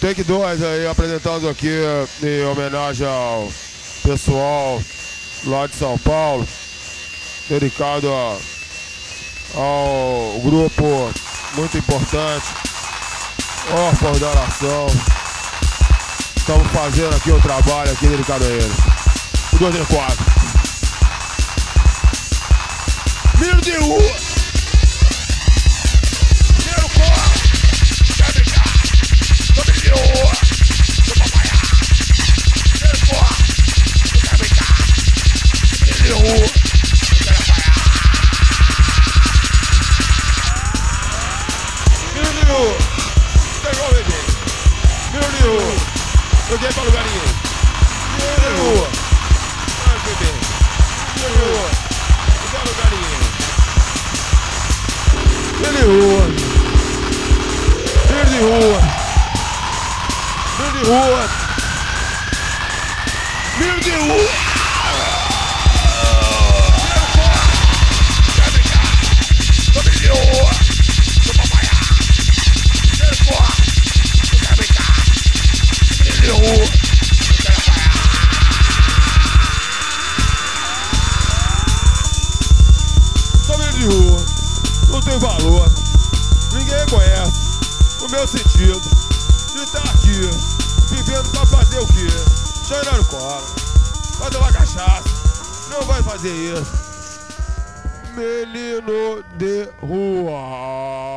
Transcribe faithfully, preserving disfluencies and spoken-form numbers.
Take dois aí, apresentando aqui em homenagem ao pessoal lá de São Paulo, dedicado a, ao grupo muito importante, Órfãos da Nação. Estamos fazendo aqui o trabalho aqui dedicado a eles. dois e quatro. Menino de rua! Menino corre! Quer brincar? Tô menino de rua! Tô papaiá! Menino corre! Quer brincar? Menino de rua! Quer papaiá! Menino de rua! Pegou o bebê! Menino de rua! Joguei pra lugar nenhum! Menino de rua! Vai, bebê! Menino de rua! Não quer lugar nenhum! Menino de rua! Menino de rua! Menino de rua! Menino de rua! Menino corre! Quer brincar? Tô menino de rua! Tô papaiá! Menino corre! Quer brincar? Menino de rua! Quer papaiá! Tô menino de rua! Não tem valor, ninguém conhece o meu sentido de estar aqui, vivendo pra fazer o quê? Cheirando cola, fazer uma cachaça, não vai fazer isso. Menino de rua.